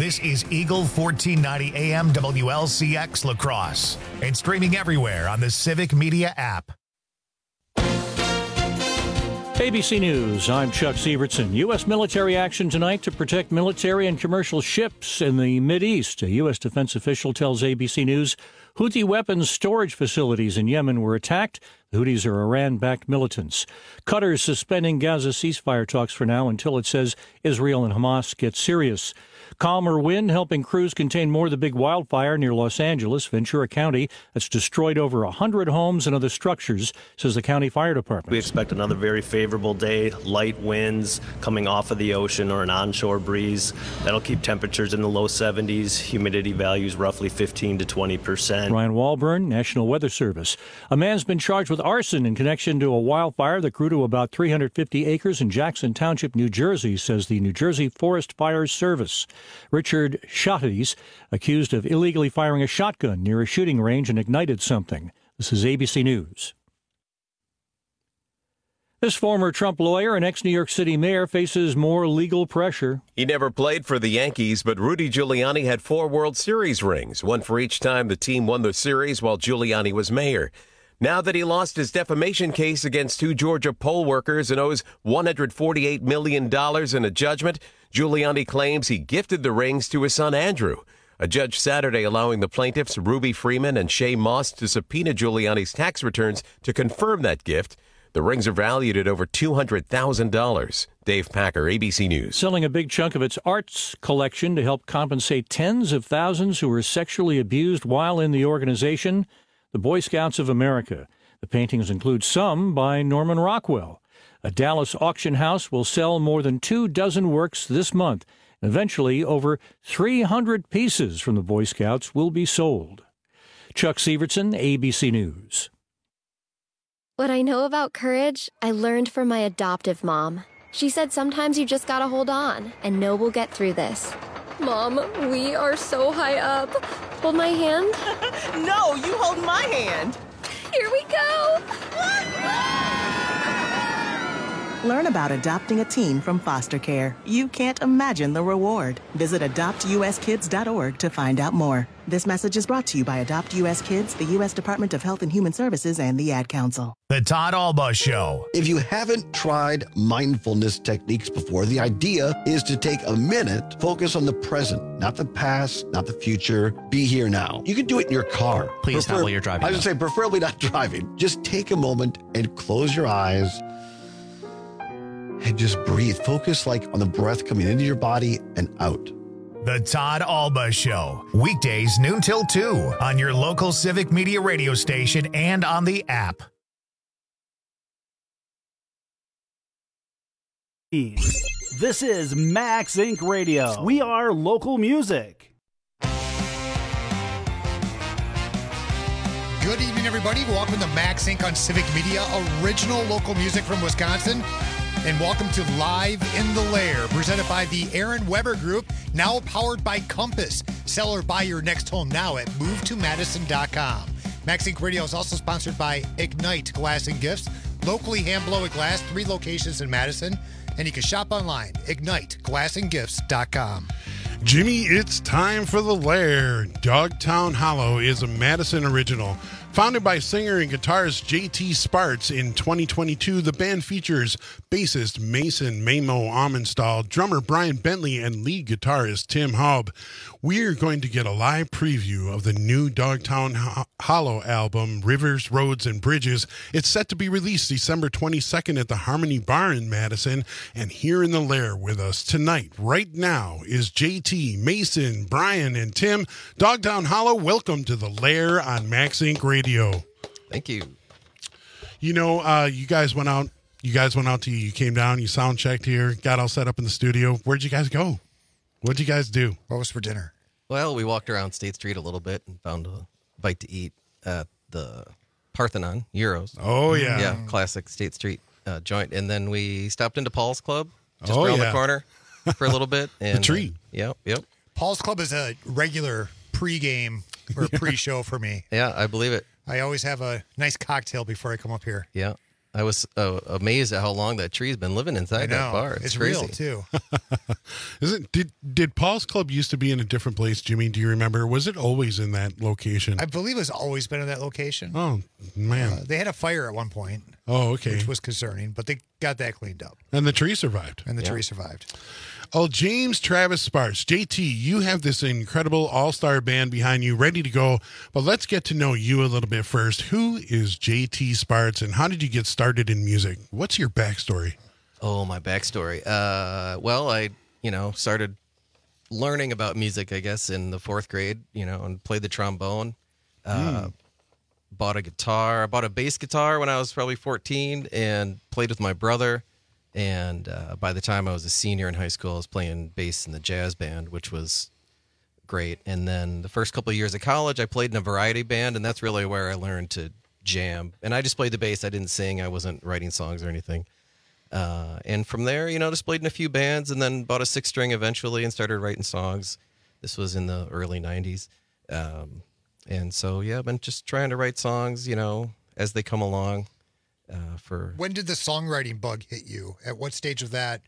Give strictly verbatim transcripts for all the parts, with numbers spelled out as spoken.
This is Eagle fourteen ninety A M W L C X La Crosse and streaming everywhere on the Civic Media app. A B C News, I'm Chuck Sievertson. U S military action tonight to protect military and commercial ships in the Mideast. A U S defense official tells A B C News Houthi weapons storage facilities in Yemen were attacked. The Houthis are Iran-backed militants. Qatar is suspending Gaza ceasefire talks for now until it says Israel and Hamas get serious. Calmer wind helping crews contain more of the big wildfire near Los Angeles, Ventura County, that's destroyed over one hundred homes and other structures, says the county fire department. We expect another very favorable day, light winds coming off of the ocean or an onshore breeze. That'll keep temperatures in the low seventies, humidity values roughly fifteen to twenty percent. Ryan Walburn, National Weather Service. A man's been charged with arson in connection to a wildfire that grew to about three hundred fifty acres in Jackson Township, New Jersey, says the New Jersey Forest Fire Service. Richard Schottis, accused of illegally firing a shotgun near a shooting range and ignited something. This is A B C News. This former Trump lawyer and ex-New York City mayor faces more legal pressure. He never played for the Yankees, but Rudy Giuliani had four World Series rings, one for each time the team won the series while Giuliani was mayor. Now that he lost his defamation case against two Georgia poll workers and owes one hundred forty-eight million dollars in a judgment, Giuliani claims he gifted the rings to his son Andrew. A judge Saturday allowing the plaintiffs Ruby Freeman and Shay Moss to subpoena Giuliani's tax returns to confirm that gift. The rings are valued at over two hundred thousand dollars. Dave Packer, A B C News. Selling a big chunk of its arts collection to help compensate tens of thousands who were sexually abused while in the organization, the Boy Scouts of America. The paintings include some by Norman Rockwell. A Dallas auction house will sell more than two dozen works this month. Eventually, over three hundred pieces from the Boy Scouts will be sold. Chuck Sievertson, A B C News. What I know about courage, I learned from my adoptive mom. She said sometimes you just gotta hold on and know we'll get through this. Mom, we are so high up. Hold my hand. No, you hold my hand. Here we go. Learn about adopting a teen from foster care. You can't imagine the reward. Visit adopt u s kids dot org to find out more. This message is brought to you by Adopt U S Kids, the U S Department of Health and Human Services, and the Ad Council. The Todd Alba Show. If you haven't tried mindfulness techniques before, the idea is to take a minute, focus on the present, not the past, not the future. Be here now. You can do it in your car. Please Prefer- not while you're driving. I was going to say, preferably not driving. Just take a moment and close your eyes and just breathe. Focus like on the breath coming into your body and out. The Todd Alba Show. Weekdays noon till two on your local Civic Media radio station and on the app. This is Max Inc Radio. We are local music. Good evening, everybody. Welcome to Max Incorporated on Civic Media, original local music from Wisconsin. And welcome to Live in the Lair, presented by the Aaron Weber Group, now powered by Compass. Sell or buy your next home now at move to madison dot com. Max Incorporated Radio is also sponsored by Ignite Glass and Gifts, locally hand-blown glass, three locations in Madison. And you can shop online, ignite glass and gifts dot com. Jimmy, it's time for The Lair. Dogtown Hollow is a Madison original. Founded by singer and guitarist J T Sparks in twenty twenty-two, the band features bassist Mason Mamo Amenstall, drummer Brian Bentley, and lead guitarist Tim Haub. We're going to get a live preview of the new Dogtown Hollow album, Rivers, Roads, and Bridges. It's set to be released December twenty-second at the Harmony Bar in Madison. And here in The Lair with us tonight, right now, is J T, Mason, Brian, and Tim. Dogtown Hollow, welcome to The Lair on Max Incorporated Radio. Thank you. You know, uh, you guys went out. You guys went out to, you came down, you sound checked here, got all set up in the studio. Where'd you guys go? What'd you guys do? What was for dinner? Well, we walked around State Street a little bit and found a bite to eat at the Parthenon, Euros. Oh, yeah. Yeah, classic State Street uh, joint. And then we stopped into Paul's Club just Oh, around yeah. the corner for a little bit. And, The tree. Uh, yep, yep. Paul's Club is a regular pregame or pre-show for me. Yeah, I believe it. I always have a nice cocktail before I come up here. Yeah. I was uh, amazed at how long that tree's been living inside that bar. It's, it's crazy. real too. Is it? Did did Paul's Club used to be in a different place, Jimmy? Do you remember? Was it always in that location? I believe it's always been in that location. Oh man, uh, they had a fire at one point. Oh, okay, which was concerning, but they got that cleaned up. And the tree survived. And the yeah. tree survived. Oh, James Travis Sparks, J T, you have this incredible all-star band behind you, ready to go. But let's get to know you a little bit first. Who is J T Sparks, and how did you get started in music? What's your backstory? Oh, my backstory. Uh, well, I, you know, started learning about music, I guess, in the fourth grade, you know, and played the trombone. Uh, mm. Bought a guitar. I bought a bass guitar when I was probably fourteen and played with my brother. And uh, by the time I was a senior in high school, I was playing bass in the jazz band, which was great. And then the first couple of years of college, I played in a variety band, and that's really where I learned to jam. And I just played the bass. I didn't sing. I wasn't writing songs or anything. Uh, and from there, you know, just played in a few bands and then bought a six string eventually and started writing songs. This was in the early nineties. Um, and so, yeah, I've been just trying to write songs, you know, as they come along. Uh, for when did the songwriting bug hit you? At what stage of that?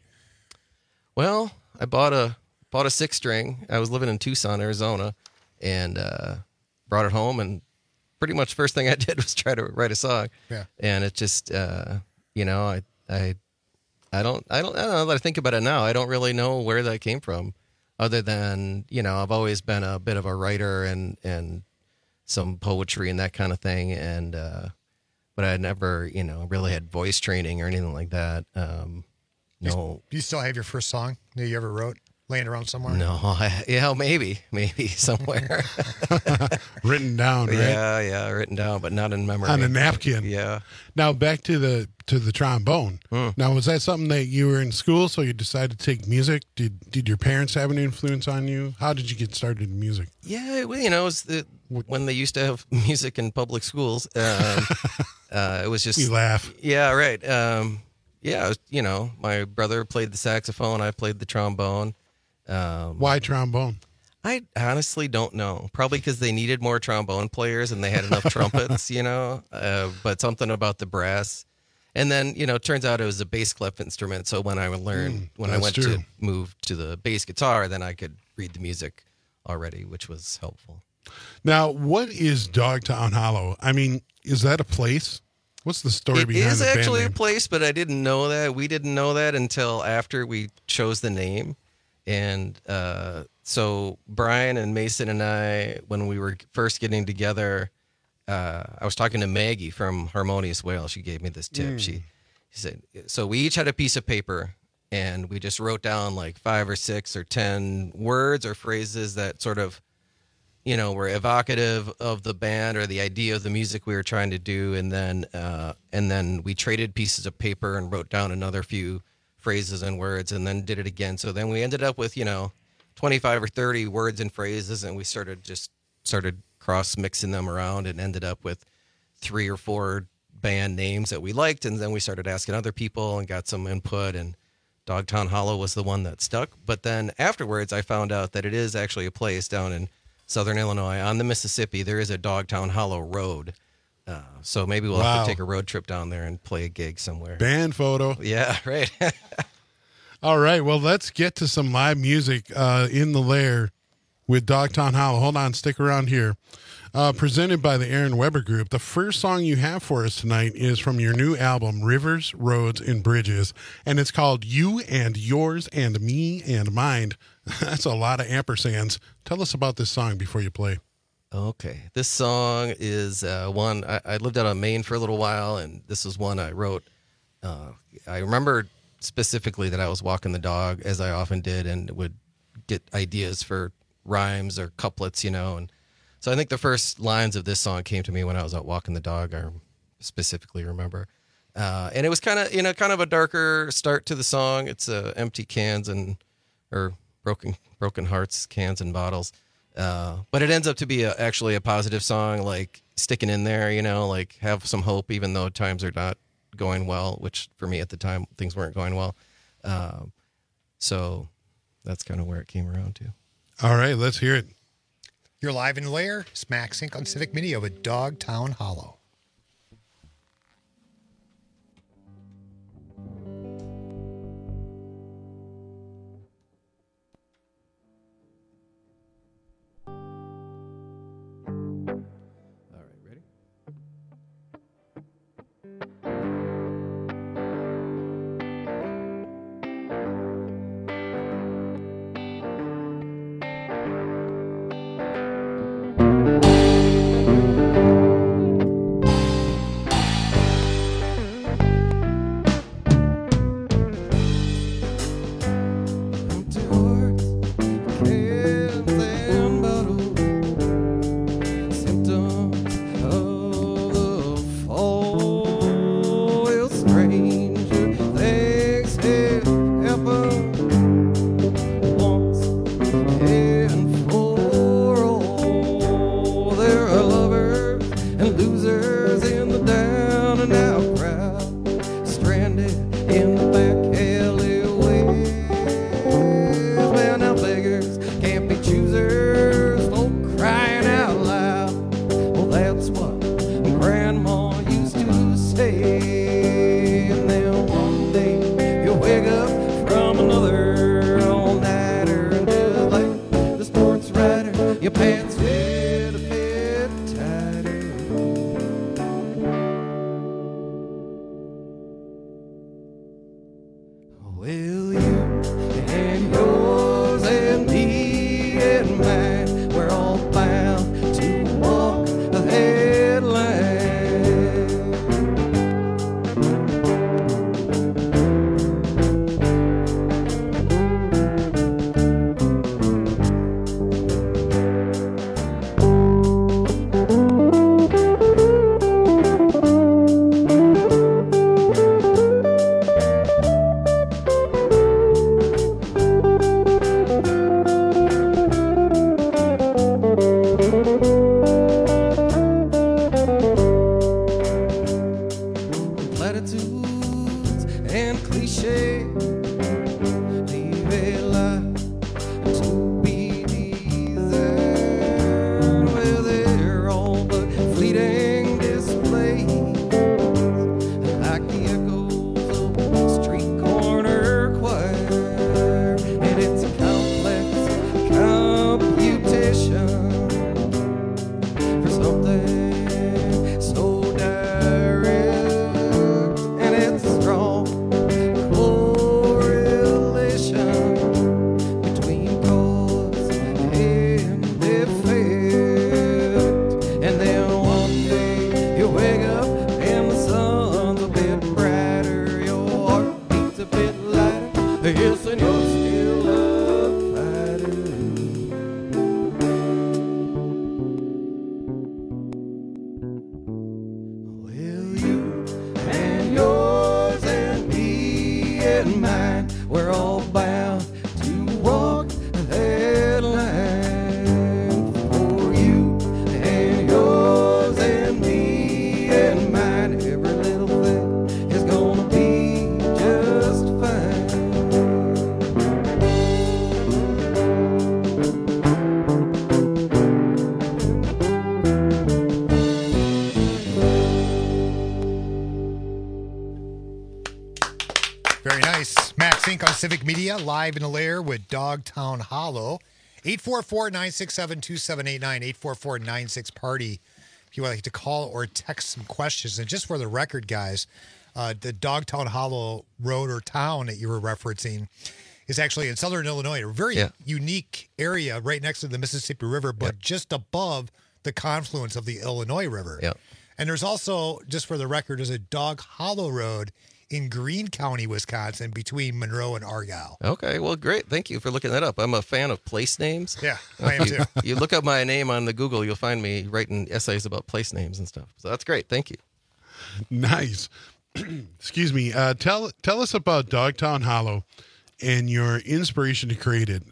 Well, I bought a bought a six string. I was living in Tucson, Arizona, and uh, brought it home. And pretty much first thing I did was try to write a song. Yeah. And it just, uh, you know, I I I don't I don't I don't know that I think about it now. I don't really know where that came from, other than, you know, I've always been a bit of a writer and and some poetry and that kind of thing, and. Uh, But I never, you know, really had voice training or anything like that. Um, no. Do you still have your first song that you ever wrote laying around somewhere? No. I, yeah, maybe. Maybe somewhere. Written down, right? Yeah, yeah, written down, but not in memory. On a napkin. Yeah. Now, back to the to the trombone. Hmm. Now, was that something that you were in school, so you decided to take music? Did did your parents have an influence on you? How did you get started in music? Yeah, well, you know, it was the, when they used to have music in public schools. Um, uh, it was just... You laugh. Yeah, right. Um, yeah, it was, you know, my brother played the saxophone. I played the trombone. Um, Why trombone? I honestly don't know. Probably because they needed more trombone players and they had enough trumpets, you know, uh, but something about the brass. And then, you know, it turns out it was a bass clef instrument. So when I learned, mm, when I went true. to move to the bass guitar, then I could read the music already, which was helpful. Now, what is Dogtown Hollow? I mean, is that a place? What's the story it behind the It is band actually name? a place, but I didn't know that. We didn't know that until after we chose the name. And uh, so Brian and Mason and I, when we were first getting together, uh, I was talking to Maggie from Harmonious Whale. She gave me this tip. Mm. She, she said, so we each had a piece of paper and we just wrote down like five or six or ten words or phrases that sort of, you know, were evocative of the band or the idea of the music we were trying to do. And then, uh, and then we traded pieces of paper and wrote down another few phrases and words and then did it again. So then we ended up with, you know, twenty-five or thirty words and phrases, and we started just started cross mixing them around and ended up with three or four band names that we liked. And then we started asking other people and got some input, and Dogtown Hollow was the one that stuck. But then afterwards I found out that it is actually a place down in Southern Illinois on the Mississippi. There is a Dogtown Hollow Road. Uh, so maybe we'll wow. have to take a road trip down there and play a gig somewhere. Band photo. Yeah, right. All right. Well, let's get to some live music uh, in the lair with Dogtown Hollow. Hold on. Stick around here. Uh, presented by the Aaron Weber Group. The first song you have for us tonight is from your new album, Rivers, Roads, and Bridges. And it's called You and Yours and Me and Mine. That's a lot of ampersands. Tell us about this song before you play. Okay. This song is uh, one, I, I lived out of Maine for a little while, and this is one I wrote. Uh, I remember specifically that I was walking the dog, as I often did, and would get ideas for rhymes or couplets, you know. And so I think the first lines of this song came to me when I was out walking the dog, I specifically remember. Uh, and it was kind of, you know, kind of a darker start to the song. It's uh, empty cans and, or broken, broken hearts, cans and bottles. Uh, but it ends up to be a, actually a positive song, like sticking in there, you know, like have some hope, even though times are not going well, which for me at the time, things weren't going well. Um, so that's kind of where it came around to. All right, let's hear it. You're live in the lair. It's Max Inc on Civic Media with Dogtown Hollow. pants fit a bit tighter. Well, you and yours and me and mine, we're all bound to walk the headline. Platitudes and cliches leave a lot to be desired. Well, they're all but fleeting displays, like the echoes of a street corner choir. And it's a complex computation for something so direct, and it's a strong correlation between cause and effect. And then one day you wake up and the sun's a bit brighter, your heart beats a bit lighter, yes, and you're still a fighter. Well, you and yours and me and mine, we're all bound to walk that line. For you and yours and me and mine, every little thing is gonna be just fine. Very nice. Max Inc on Civic Media, live in the lair with Dogtown Hollow. eight four four, nine six seven, two seven eight nine, eight four four, nine six, party. If you would like to call or text some questions. And just for the record, guys, uh, the Dogtown Hollow road or town that you were referencing is actually in southern Illinois, a very Yeah. unique area right next to the Mississippi River, but just above the confluence of the Illinois River. Yeah. And there's also, just for the record, there's a Dog Hollow Road in Greene County, Wisconsin, between Monroe and Argyle. Okay, well, great. Thank you for looking that up. I'm a fan of place names. Yeah, I am you, too. You look up my name on the Google, you'll find me writing essays about place names and stuff. So that's great. Thank you. Nice. Excuse me. Uh, tell tell us about Dogtown Hollow and your inspiration to create it.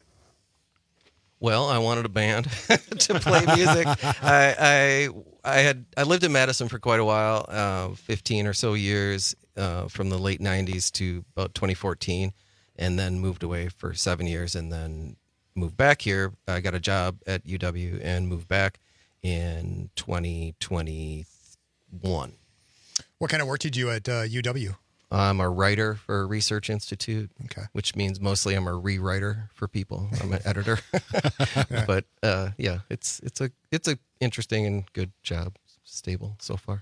Well, I wanted a band to play music. I, I I had I lived in Madison for quite a while, uh, fifteen or so years, uh, from the late nineties to about twenty fourteen, and then moved away for seven years, and then moved back here. I got a job at U W and moved back in twenty twenty-one. What kind of work did you do at uh, U W? I'm a writer for a research institute, okay. which means mostly I'm a rewriter for people. I'm an editor, but uh, yeah, it's it's a it's a interesting and good job, stable so far.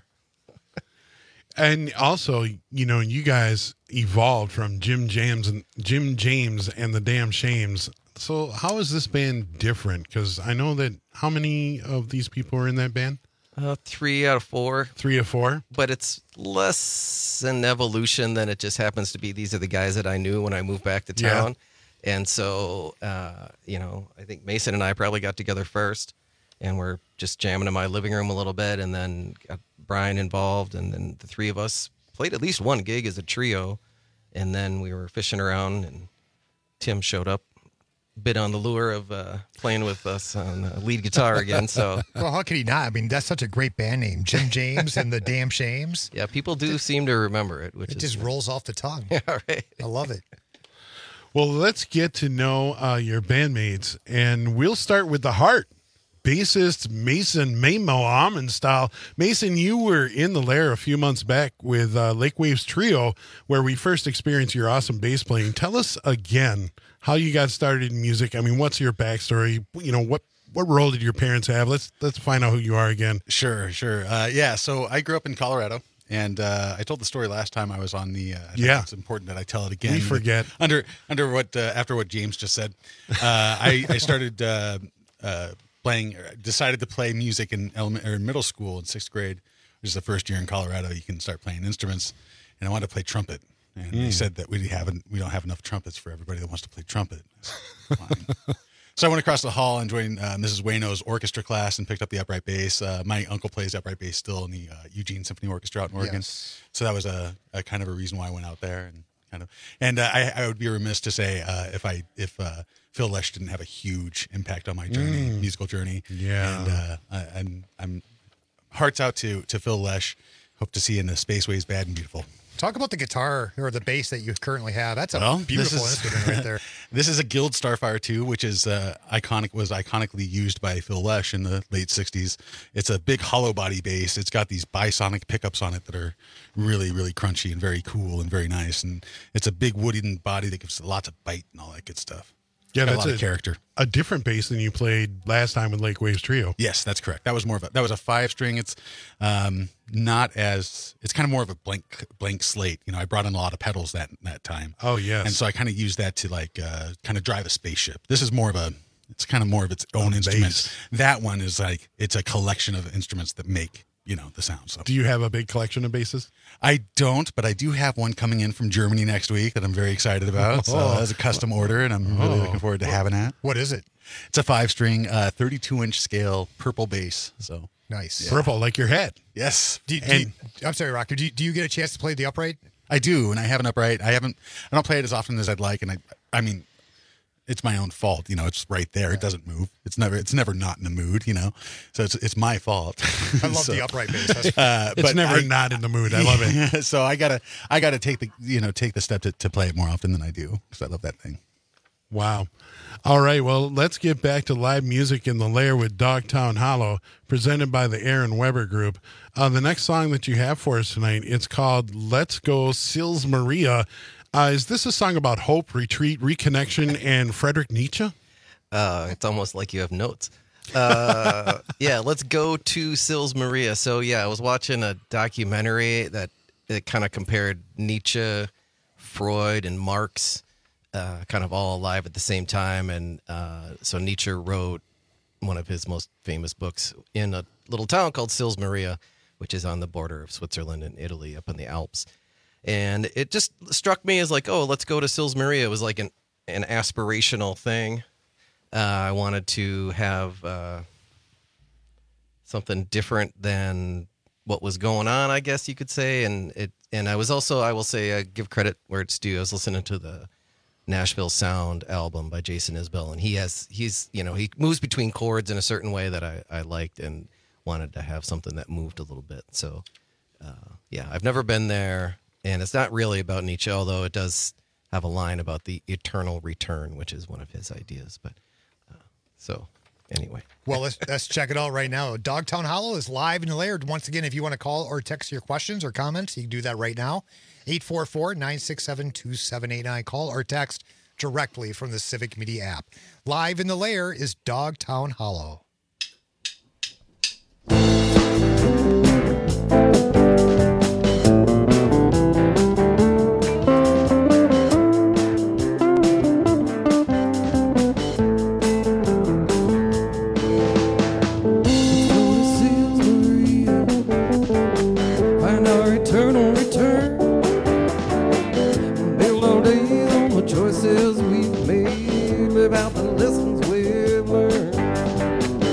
And also, you know, you guys evolved from Jim James and Jim James and the Damn Shames. So how is this band different? Because I know that how many of these people are in that band? Uh, three out of four. Three of four? But it's less an evolution than it just happens to be. These are the guys that I knew when I moved back to town. Yeah. And so, uh, you know, I think Mason and I probably got together first, and we're just jamming in my living room a little bit, and then got Brian involved, and then the three of us played at least one gig as a trio, and then we were fishing around, and Tim showed up. Bit on the lure of uh, playing with us on uh, lead guitar again. So, well, how could he not? I mean, that's such a great band name, Jim James and the Damn Shames. Yeah, people do seem to remember it, which it is, just rolls off the tongue. Yeah, right. I love it. Well, let's get to know uh, your bandmates, and we'll start with the heart. Bassist Mason Mamo Almond style. Mason, you were in the lair a few months back with uh, Lake Waves Trio, where we first experienced your awesome bass playing. Tell us again how you got started in music. I mean, what's your backstory? You know, what what role did your parents have? Let's let's find out who you are again. Sure, sure. Uh, yeah, so I grew up in Colorado, and uh, I told the story last time I was on the. Uh, I think yeah, it's important that I tell it again. We forget under under what uh, after what James just said. Uh, I I started uh, uh, playing. Decided to play music in element or middle school in sixth grade, which is the first year in Colorado you can start playing instruments, and I wanted to play trumpet. And mm. they said that we haven't, we don't have enough trumpets for everybody that wants to play trumpet. Fine. So I went across the hall and joined uh, Missus Wayno's orchestra class and picked up the upright bass. Uh, my uncle plays upright bass still in the uh, Eugene Symphony Orchestra out in Oregon. Yes. So that was a, a kind of a reason why I went out there and kind of. And uh, I, I would be remiss to say uh, if I if uh, Phil Lesh didn't have a huge impact on my journey, mm. musical journey. Yeah. And uh, I, I'm I'm hearts out to to Phil Lesh. Hope to see you in the Spaceways Bad and Beautiful. Talk about the guitar or the bass that you currently have. That's a well, beautiful is, instrument right there. This is a Guild Starfire two, which is uh, iconic. Was iconically used by Phil Lesh in the late sixties. It's a big hollow body bass. It's got these bisonic pickups on it that are really, really crunchy and very cool and very nice. And it's a big wooden body that gives lots of bite and all that good stuff. Yeah, got that's a lot a, of character. A different bass than you played last time with Lake Waves Trio. Yes, that's correct. That was more of a that was a five string. It's um, not as it's kind of more of a blank blank slate. You know, I brought in a lot of pedals that that time. Oh yes, and so I kind of used that to like uh, kind of drive a spaceship. This is more of a it's kind of more of its own a instrument. bass. That one is like it's a collection of instruments that make you know the sound. So. Do you have a big collection of basses? I don't, but I do have one coming in from Germany next week that I'm very excited about. So Oh. as a custom order, and I'm really Oh. looking forward to having that. What is it? It's a five string, uh, thirty-two inch scale purple bass. So nice, yeah. Purple like your head. Yes. Do you, do you, I'm sorry, Rocker. Do you, do you get a chance to play the upright? I do, and I have an upright. I haven't. I don't play it as often as I'd like, and I. I mean, it's my own fault. You know, it's right there. It doesn't move. It's never. It's never not in the mood. You know, so it's it's my fault. I love so, the upright bass. That's uh, It's but never I, not in the mood. I love it. So I gotta I gotta take the you know take the step to, to play it more often than I do because I love that thing. Wow. All right. Well, let's get back to live music in the Lair with Dogtown Hollow, presented by the Aaron Weber Group. Uh, the next song that you have for us tonight, it's called "Let's Go Sils Maria." Uh, is this a song about hope, retreat, reconnection, and Friedrich Nietzsche? Uh, it's almost like you have notes. Uh, yeah, let's go to Sils Maria. So, yeah, I was watching a documentary that it kind of compared Nietzsche, Freud, and Marx uh, kind of all alive at the same time. And uh, so Nietzsche wrote one of his most famous books in a little town called Sils Maria, which is on the border of Switzerland and Italy up in the Alps. And it just struck me as like, oh, let's go to Sils Maria. It was like an, an aspirational thing. Uh, I wanted to have uh, something different than what was going on, I guess you could say. And it, and I was also, I will say, I give credit where it's due. I was listening to the Nashville Sound album by Jason Isbell, and he has, he's, you know, he moves between chords in a certain way that I, I liked and wanted to have something that moved a little bit. So, uh, yeah, I've never been there. And it's not really about Nietzsche, although it does have a line about the eternal return, which is one of his ideas. But uh, so anyway. Well, let's, let's check it out right now. Dogtown Hollow is live in the Lair. Once again, if you want to call or text your questions or comments, you can do that right now. eight four four, nine six seven, two seven eight nine. Call or text directly from the Civic Media app. Live in the Lair is Dogtown Hollow. Choices we've made, live out the lessons we've learned.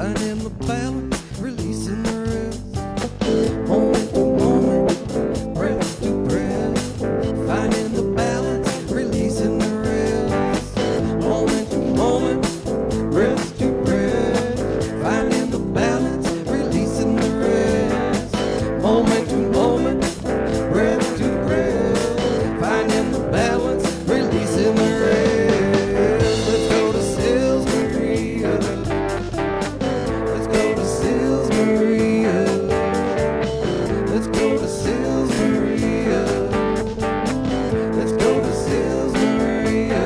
finding the balance, releasing the rest. Moment to moment, breath to breath, finding the balance, releasing the rest. Moment to moment, breath to breath, finding the balance, releasing the rest. Moment to moment, breath to breath, finding the balance, releasing the rest. Let's go to Sils Maria. Let's go to Sils Maria. Let's go to Sils Maria. Let's go to Sils Maria.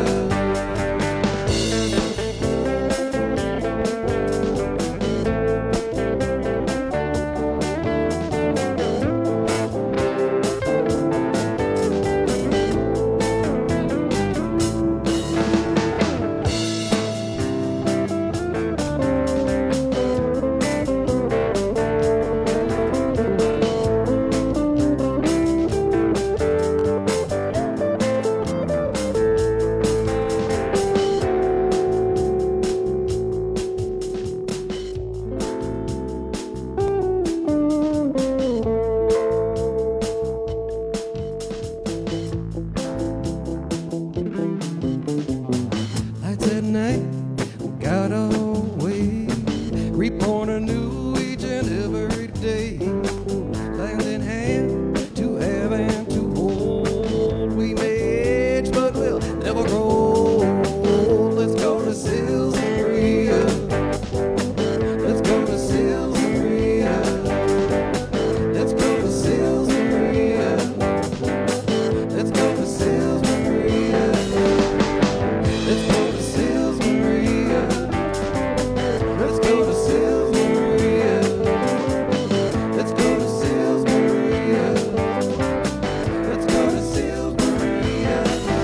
Lights at night, we got away. Reborn anew each and every day. Hands in hand, to have and to hold. We may age, but we'll never grow old. Let's go to Sils Maria. Let's go to Sils Maria. Let's go to Sils Maria. Let's go to Sils Maria. Let's go to Sils Maria. Let's go to Sils Maria. Let's go to Sils Maria. Let's go to Sils Maria.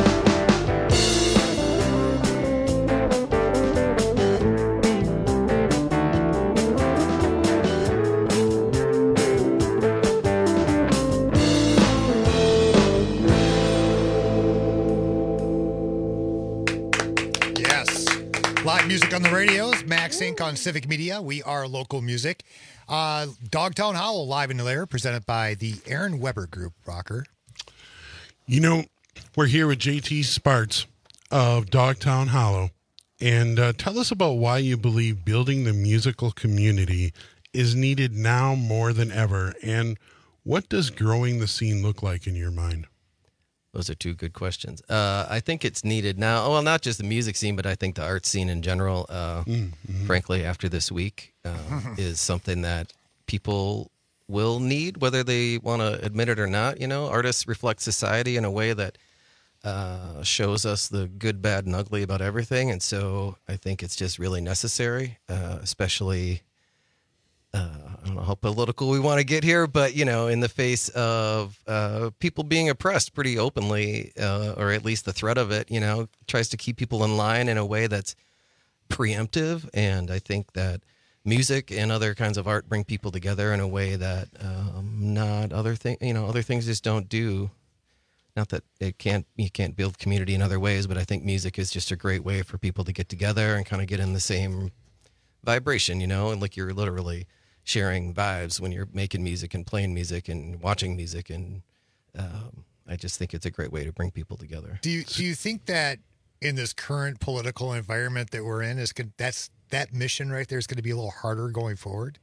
Yes. Live music on the radios. Max Inc on Civic Media. We are local music. Uh, Dogtown Howl live in the lair, presented by the Aaron Weber Group. Rocker. You know, we're here with J T Sparts of Dogtown Hollow. And uh, tell us about why you believe building the musical community is needed now more than ever. And what does growing the scene look like in your mind? Those are two good questions. Uh, I think it's needed now. Well, not just the music scene, but I think the art scene in general, uh, Mm-hmm. frankly, after this week, uh, is something that people will need, whether they want to admit it or not. You know, artists reflect society in a way that uh, shows us the good, bad, and ugly about everything. And so I think it's just really necessary, uh, especially... Uh, I don't know how political we want to get here, but, you know, in the face of uh, people being oppressed pretty openly, uh, or at least the threat of it, you know, tries to keep people in line in a way that's preemptive. And I think that music and other kinds of art bring people together in a way that um, not other thing, you know, other things just don't do. Not that it can't, you can't build community in other ways, but I think music is just a great way for people to get together and kind of get in the same vibration, you know, and like you're literally sharing vibes when you're making music and playing music and watching music. And um, I just think it's a great way to bring people together. Do you do you think that in this current political environment that we're in, is good, that's that mission right there is going to be a little harder going forward?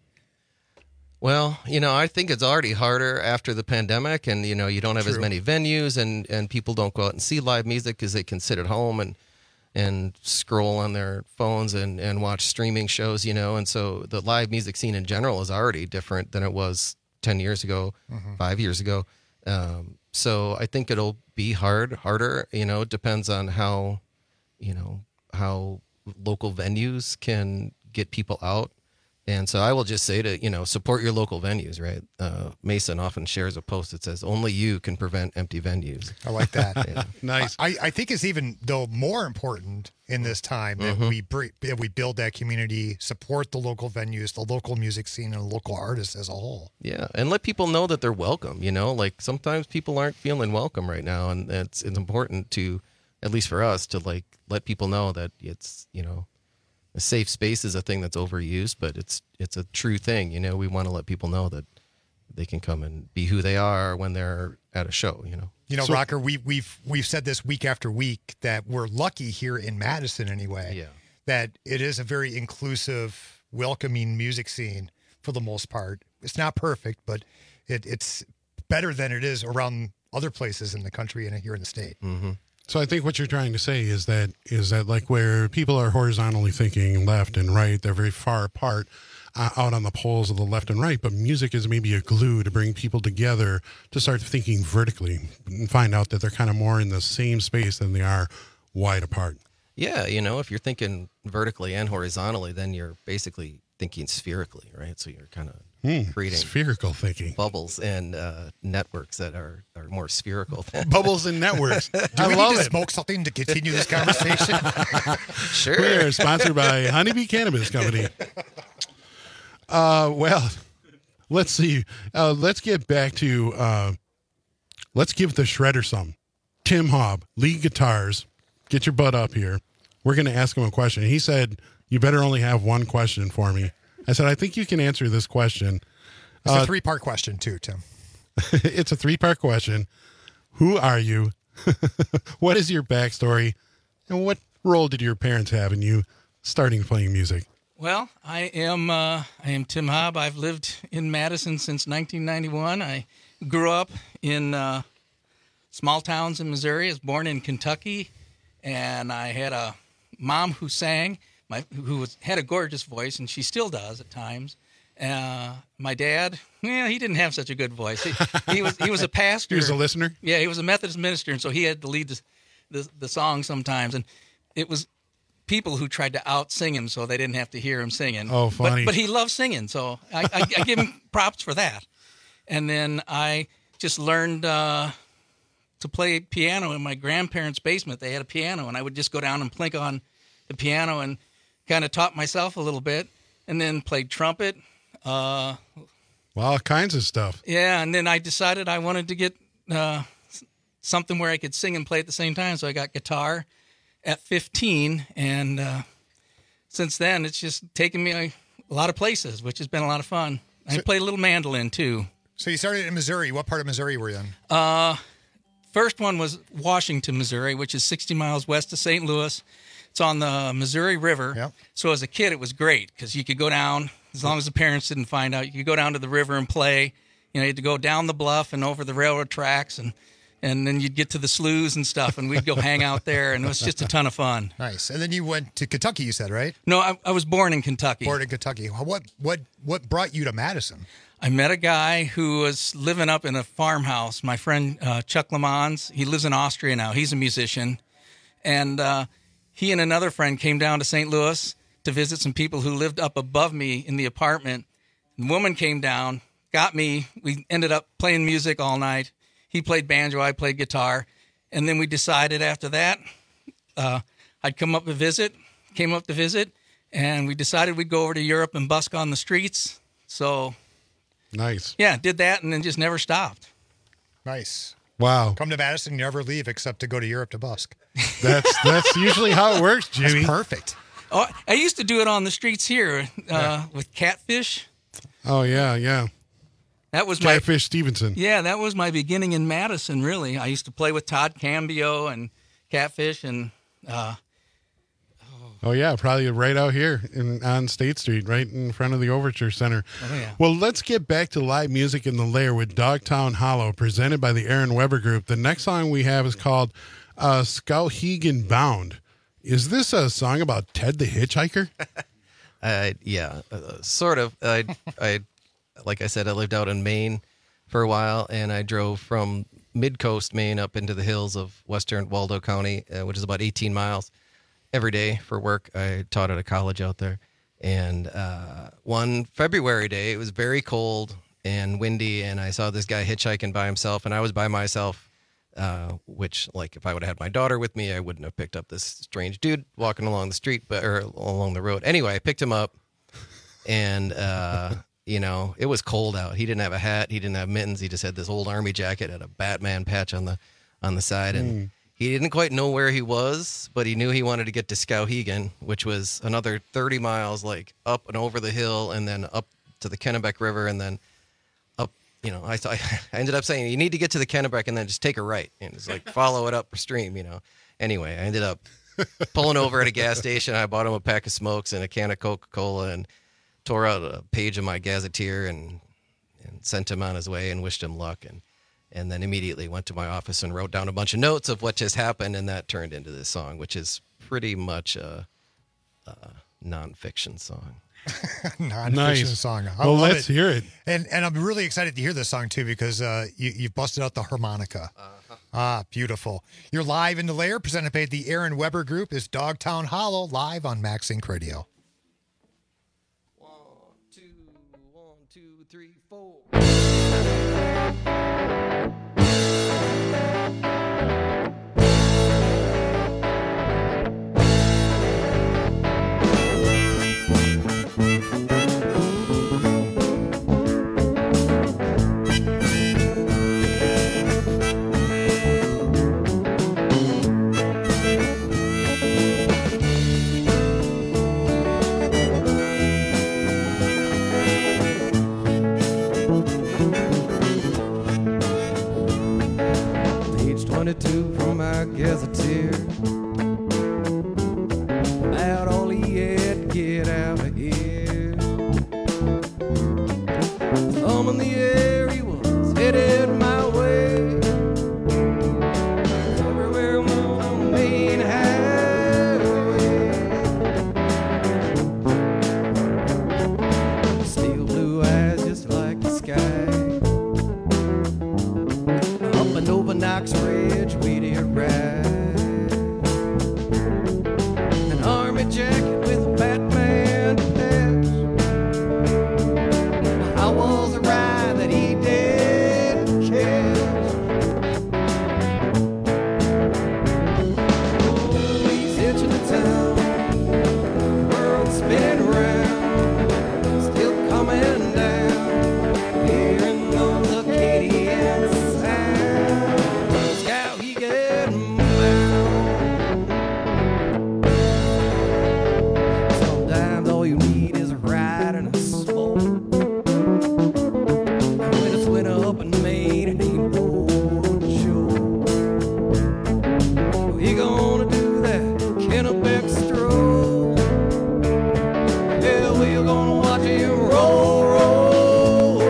Well, you know, I think it's already harder after the pandemic, and you know, you don't have True. as many venues, and and people don't go out and see live music because they can sit at home and and scroll on their phones and, and watch streaming shows, you know. And so the live music scene in general is already different than it was ten years ago, Mhm. five years ago. Um, so I think it'll be hard, harder, you know, it depends on how, you know, how local venues can get people out. And so I will just say to, you know, support your local venues, right? Uh, Mason often shares a post that says, only you can prevent empty venues. I like that. Yeah. Nice. I, I think it's even though more important in this time that Mhm. we br- that we build that community, support the local venues, the local music scene, and local artists as a whole. Yeah, and let people know that they're welcome, you know? Like, sometimes people aren't feeling welcome right now, and it's it's important to, at least for us, to, like, let people know that it's, you know, a safe space is a thing that's overused, but it's it's a true thing. You know, we want to let people know that they can come and be who they are when they're at a show, you know. You know, So- Rocker, we, we've we've said this week after week that we're lucky here in Madison anyway, Yeah. that it is a very inclusive, welcoming music scene for the most part. It's not perfect, but it, it's better than it is around other places in the country and here in the state. Mm-hmm. So I think what you're trying to say is that is that like where people are horizontally thinking left and right, they're very far apart uh, out on the poles of the left and right, but music is maybe a glue to bring people together to start thinking vertically and find out that they're kind of more in the same space than they are wide apart. Yeah, you know, if you're thinking vertically and horizontally, then you're basically thinking spherically, right? So you're kind of Hmm, creating spherical thinking. bubbles and uh, networks that are, are more spherical. Than Bubbles and networks. Do I we love need to it. smoke something to continue this conversation? Sure. We are sponsored by Honeybee Cannabis Company. Uh, well, let's see. Uh, let's get back to, uh, let's give the shredder some. Tim Hobb, lead guitars. Get your butt up here. We're going to ask him a question. He said, you better only have one question for me. I said, I think you can answer this question. It's Uh, a three-part question, too, Tim. it's a three-part question. Who are you? What is your backstory? And what role did your parents have in you starting playing music? Well, I am uh, I am Tim Hobb. I've lived in Madison since nineteen ninety-one. I grew up in uh, small towns in Missouri. I was born in Kentucky, and I had a mom who sang, my who was, had a gorgeous voice, and she still does at times. Uh, my dad, yeah, he didn't have such a good voice. He, he was he was a pastor. He was a listener? Yeah, he was a Methodist minister, and so he had to lead the the, the song sometimes, and it was people who tried to out sing him so they didn't have to hear him singing. Oh, funny. But, but he loved singing, so I, I, I give him props for that. And then I just learned uh, to play piano in my grandparents' basement. They had a piano, and I would just go down and plink on the piano and kind of taught myself a little bit, and then played trumpet. Uh, Well, all kinds of stuff. yeah, and then I decided I wanted to get uh, something where I could sing and play at the same time, so I got guitar at fifteen, and uh, since then it's just taken me a, a lot of places, which has been a lot of fun. I So- played a little mandolin too. So you started in Missouri. What part of Missouri were you in? Uh, first one was Washington, Missouri, which is sixty miles west of Saint Louis. It's on the Missouri River. Yep. So as a kid, it was great because you could go down, as long as the parents didn't find out, you could go down to the river and play. You know, you had to go down the bluff and over the railroad tracks, and and then you'd get to the sloughs and stuff, and we'd go hang out there, and it was just a ton of fun. Nice. And then you went to Kentucky, you said, right? No, I, I was born in Kentucky. Born in Kentucky. What what what brought you to Madison? I met a guy who was living up in a farmhouse. My friend uh, Chuck Lamons, he lives in Austria now. He's a musician. And uh, he and another friend came down to Saint Louis to visit some people who lived up above me in the apartment. The woman came down, got me. We ended up playing music all night. He played banjo, I played guitar. And then we decided after that uh, I'd come up to visit, came up to visit, and we decided we'd go over to Europe and busk on the streets. So... Nice. yeah, did that and then just never stopped. Nice. Wow. Come to Madison, you never leave except to go to Europe to busk. That's that's usually how it works, Jimmy. That's perfect. Oh, I used to do it on the streets here uh, Yeah. with Catfish. Oh, yeah, yeah. That was my Catfish Stevenson. yeah, that was my beginning in Madison. Really, I used to play with Todd Cambio and Catfish, and uh, Oh, yeah, probably right out here in, on State Street, right in front of the Overture Center. Oh, yeah. Well, let's get back to live music in the Lair with Dogtown Hollow, presented by the Aaron Weber Group. The next song we have is called uh, Skowhegan Bound. Is this a song about Ted the Hitchhiker? Uh, yeah, uh, sort of. I, I, like I said, I lived out in Maine for a while, and I drove from mid-coast Maine up into the hills of western Waldo County, uh, which is about eighteen miles, every day for work. I taught at a college out there, and uh, one February day, it was very cold and windy, and I saw this guy hitchhiking by himself, and I was by myself, uh, which, like, if I would have had my daughter with me, I wouldn't have picked up this strange dude walking along the street, but or along the road. Anyway, I picked him up, and uh, you know, it was cold out. He didn't have a hat. He didn't have mittens. He just had this old army jacket, had a Batman patch on the on the side, and Mm. he didn't quite know where he was, but he knew he wanted to get to Skowhegan, which was another thirty miles, like up and over the hill, and then up to the Kennebec River, and then up. You know, I I ended up saying you need to get to the Kennebec and then just take a right and just like follow it up stream. You know. Anyway, I ended up pulling over at a gas station. I bought him a pack of smokes and a can of Coca-Cola, and tore out a page of my gazetteer and and sent him on his way and wished him luck. And and then immediately went to my office and wrote down a bunch of notes of what just happened, and that turned into this song, which is pretty much a, a nonfiction song. Non-fiction Nice. song. I Well, love let's hear it. And and I'm really excited to hear this song too because uh, you you've busted out the harmonica. Uh-huh. Ah, beautiful. You're live in the lair, presented by the Aaron Weber Group. Is Dogtown Hollow live on Max Inc Radio. One, two, one, two, three, four. twenty-two from my gazetteer. About all he had to get out of here. Thumb in the air, he was headed my way. Everywhere on the main highway. Steel blue eyes just like the sky. Up and over Knox Ridge, we did ride. An army jacket with a Batman patch. I was a ride that he didn't catch. Oh, he's hitching to town, the world spinning round, still coming down, hearing those Acadian sounds. Skowhegan bound. Sometimes all you need is a ride and a smoke. And when it's winter up in Maine, it ain't no joke. We gonna do that Kennebec stroll. Yeah, we're gonna watch you roll, roll,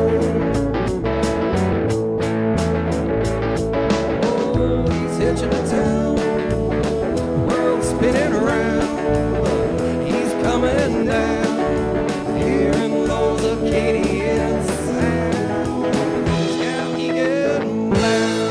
roll. He's hitching to town, world spinning around. He's coming down, hearing those Acadian sounds. Skowhegan bound.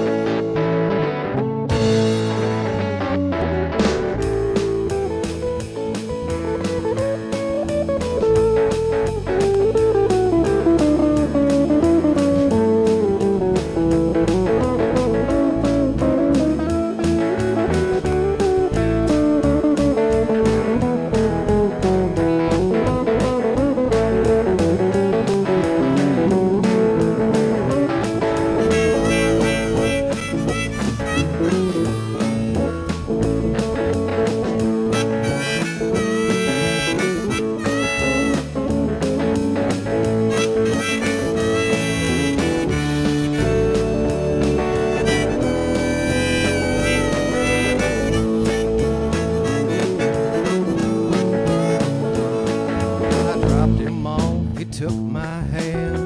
I dropped him off, he took my hand.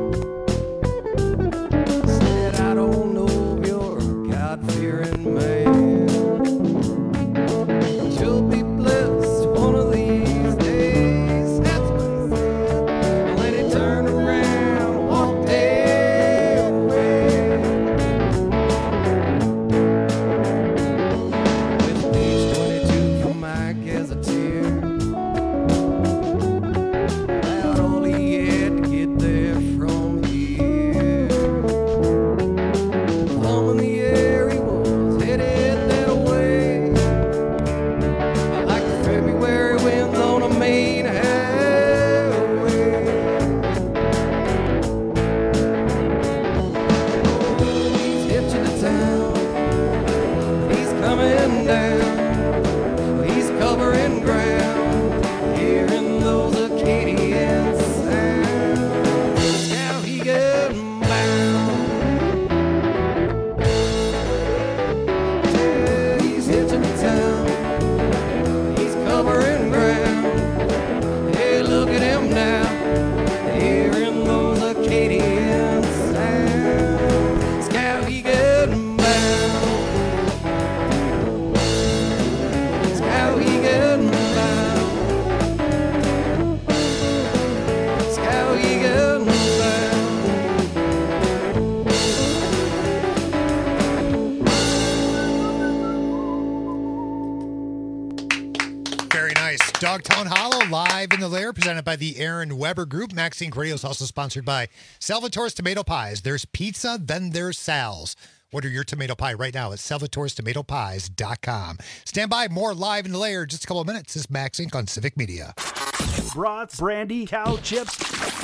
Said, I don't know if you're a God-fearing man. But you'll be blessed one of these days. That's what he said. And then he turned around and walked away. With page twenty-two from my gazetteer. About all he had to get there from in the Lair, presented by the Aaron Weber Group. Max Inc Radio is also sponsored by Salvatore's Tomato Pies. There's pizza, then there's Sal's. Order your tomato pie right now at salvatores tomato pies dot com. Stand by, more Live in the Lair in just a couple of minutes. This is Max Inc on Civic Media. Brats, brandy, cow chips,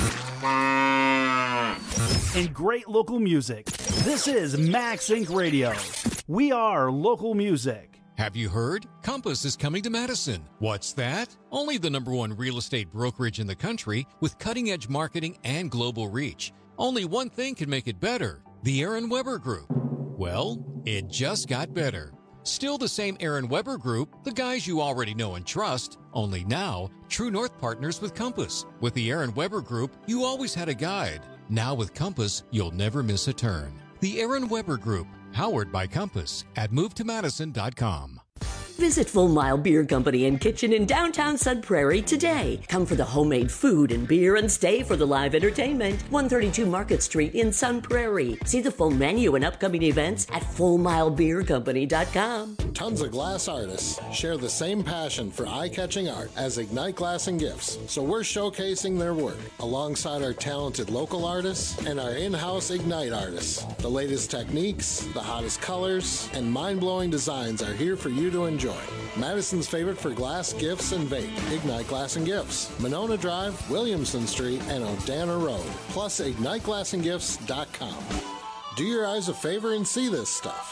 and great local music. This is Max Inc Radio. We are local music. Have you heard? Compass is coming to Madison. What's that? Only the number one real estate brokerage in the country with cutting-edge marketing and global reach. Only one thing can make it better: the Aaron Weber Group. Well, it just got better. Still the same Aaron Weber Group, the guys you already know and trust, only now, True North partners with Compass. With the Aaron Weber Group, you always had a guide. Now with Compass, you'll never miss a turn. The Aaron Weber Group, powered by Compass, at move to madison dot com. Visit Full Mile Beer Company and Kitchen in downtown Sun Prairie today. Come for the homemade food and beer and stay for the live entertainment. one thirty-two Market Street in Sun Prairie. See the full menu and upcoming events at full mile beer company dot com. Tons of glass artists share the same passion for eye-catching art as Ignite Glass and Gifts, so we're showcasing their work alongside our talented local artists and our in-house Ignite artists. The latest techniques, the hottest colors, and mind-blowing designs are here for you to enjoy. Madison's favorite for glass, gifts, and vape. Ignite Glass and Gifts. Monona Drive, Williamson Street, and Odana Road. Plus ignite glass and gifts dot com. Do your eyes a favor and see this stuff.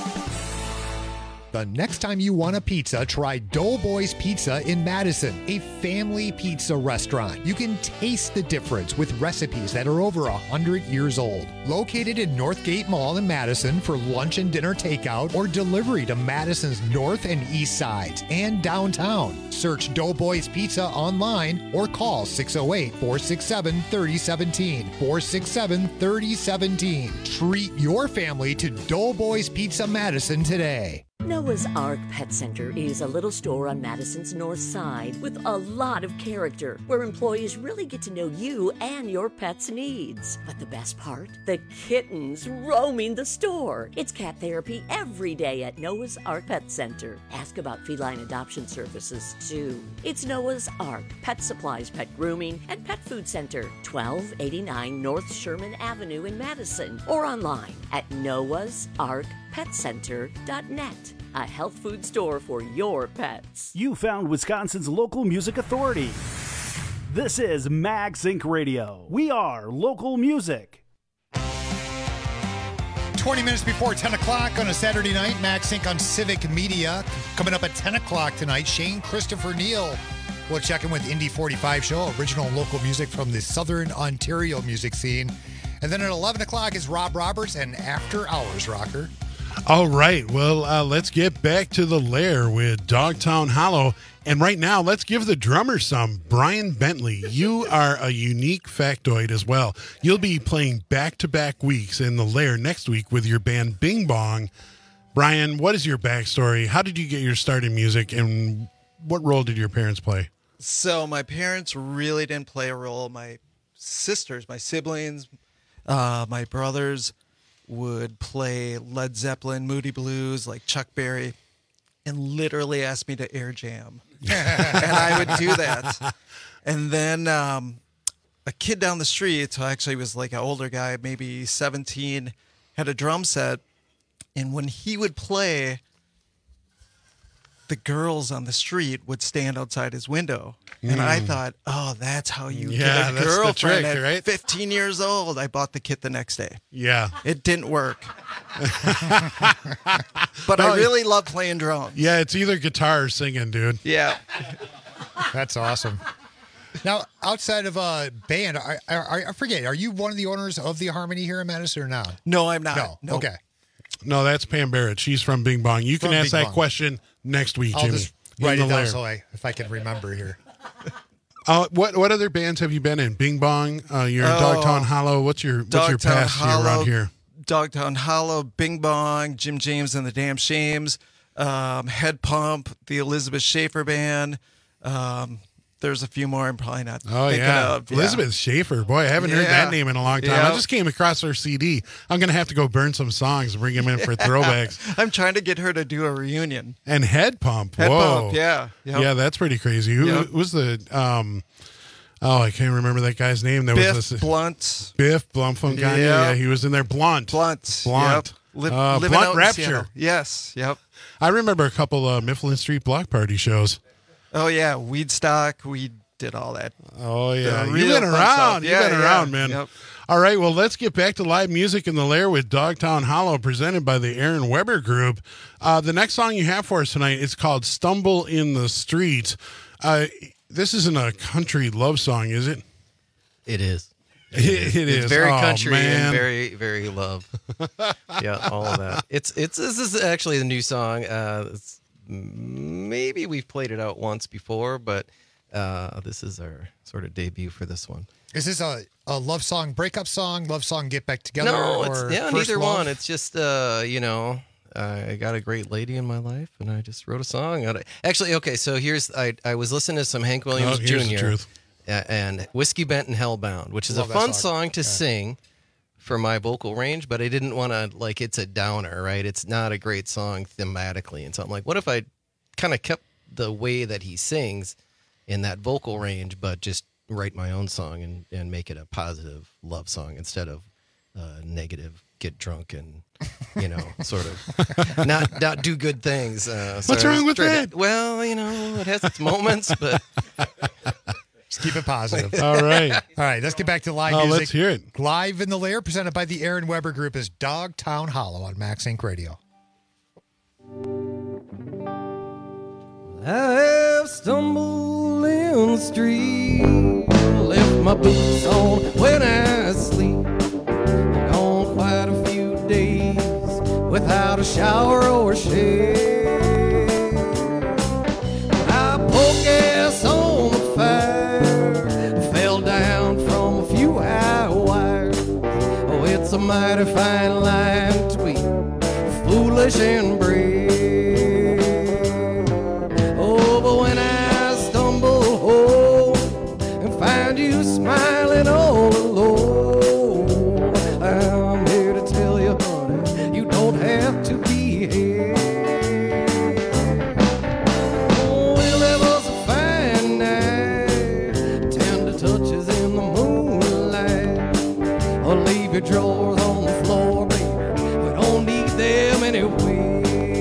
The next time you want a pizza, try Doughboys Pizza in Madison, a family pizza restaurant. You can taste the difference with recipes that are over one hundred years old. Located in Northgate Mall in Madison for lunch and dinner takeout or delivery to Madison's north and east sides and downtown. Search Doughboys Pizza online or call six oh eight, four six seven, three oh one seven, four six seven, three oh one seven. Treat your family to Doughboys Pizza Madison today. Noah's Ark Pet Center is a little store on Madison's north side with a lot of character, where employees really get to know you and your pet's needs. But the best part? The kittens roaming the store. It's cat therapy every day at Noah's Ark Pet Center. Ask about feline adoption services, too. It's Noah's Ark Pet Supplies, Pet Grooming, and Pet Food Center, twelve eighty-nine North Sherman Avenue in Madison, or online at noahs ark pet center dot net. A health food store for your pets. You found Wisconsin's local music authority. This is Max Inc Radio. We are local music. twenty minutes before ten o'clock on a Saturday night, Max Inc on Civic Media. Coming up at ten o'clock tonight, Shane Christopher Neal will check in with Indy forty-five show, original local music from the Southern Ontario music scene. And then at eleven o'clock is Rob Roberts and After Hours Rocker. All right. Well, uh, let's get back to the Lair with Dogtown Hollow. And right now, let's give the drummer some. Brian Bentley, you are a unique factoid as well. You'll be playing back-to-back weeks in the Lair next week with your band Bing Bong. Brian, what is your backstory? How did you get your start in music, and what role did your parents play? So my parents really didn't play a role. My sisters, my siblings, uh, my brothers would play Led Zeppelin, Moody Blues, like Chuck Berry, and literally ask me to air jam. And I would do that. And then um, a kid down the street, who actually was like an older guy, maybe seventeen, had a drum set. And when he would play, the girls on the street would stand outside his window. And I thought, oh, that's how you Yeah, get a that's the girlfriend trick, at right? fifteen years old. I bought the kit the next day. Yeah. It didn't work. But I really love playing drums. Yeah, it's either guitar or singing, dude. Yeah. That's awesome. Now, outside of a band, I, I, I forget, are you one of the owners of the Harmony here in Madison or not? No, I'm not. No. No. Okay. No, that's Pam Barrett. She's from Bing Bong. You can From ask Bing that Bong. question next week, I'll Jimmy. just in write the it down Lair. so I, if I can remember here. Uh, what what other bands have you been in? Bing Bong, uh, you're in Oh, Dogtown Hollow. What's your what's your Dogtown past here Hollow, around here? Dogtown Hollow, Bing Bong, Jim James and the Damn Shames, um, Head Pump, the Elizabeth Schaefer Band, um, there's a few more I'm probably not Oh, thinking yeah. of. Yeah. Elizabeth Schaefer. Boy, I haven't heard Yeah. that name in a long time. Yeah. I just came across her C D. I'm going to have to go burn some songs and bring them in for throwbacks. I'm trying to get her to do a reunion. And Head Pump. Head Whoa. Pump, yeah. Yep. Yeah, that's pretty crazy. Who Yep. was the... um? Oh, I can't remember that guy's name. There Biff was this, Blunt. Biff Blunt from Kanye. Yeah. Yeah, he was in there. Blunt. Blunt. Blunt. Yep. Li- uh, living out Blunt in Rapture. Seattle. Yes. Yep. I remember a couple uh, Mifflin Street block party shows. Oh yeah, Weedstock. We did all that. Oh yeah, The you've real been fun around. stuff. You've Yeah, been yeah. around, man. Yep. All right, well, let's get back to live music in the Lair with Dogtown Hollow, presented by the Aaron Weber Group. Uh, the next song you have for us tonight is called "Stumble in the Street." Uh, this isn't a country love song, is it? It is. It, it It's is very Oh, country man. and very, very love. Yeah, all of that. It's it's this is actually the new song. Uh, it's, maybe we've played it out once before, but uh, this is our sort of debut for this one. Is this a, a love song, breakup song, love song, get back together? No, or it's yeah, first neither love? one. It's just uh, you know, I got a great lady in my life, and I just wrote a song. out of- Actually, okay, so here's I I was listening to some Hank Williams Oh, here's the Junior truth. a- and Whiskey Bent and Hellbound, which is Love a that fun song. song to Yeah. sing for my vocal range, but I didn't want to like it's a downer, right? It's not a great song thematically, and so I'm like, what if I kind of kept the way that he sings in that vocal range, but just write my own song and, and make it a positive love song instead of uh, negative, get drunk and, you know, sort of not not do good things. Uh, What's so I was wrong with trying that? to- well, you know, it has its moments, but Just keep it positive. All right. All right, let's get back to live Oh, music. let's hear it. Live in the Lair, presented by the Aaron Weber Group, is Dogtown Hollow on Max Inc Radio. I have stumbled in the street, left my boots on when I sleep. Gone quite a few days without a shower or a shave. I poke gas on the fire, fell down from a few high wires. Oh, it's a mighty fine line between foolish and brave. Oh, but when I stumble home and find you smiling all alone, I'm here to tell you, honey, you don't have to be here. Oh, well, it was a fine night, tender touches in the moonlight. Oh, leave your drawers on the floor, baby, we don't need them anyway.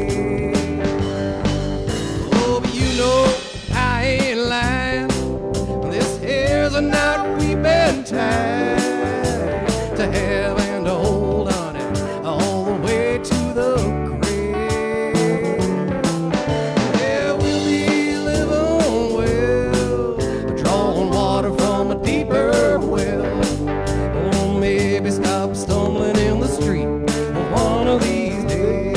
Oh, but you know I ain't lying. This here's a knot we've been tied to have and to hold on it all the way to the grave. Yeah, we'll be living well, drawing water from a deeper well. Oh, maybe stop stumbling in the street one of these days.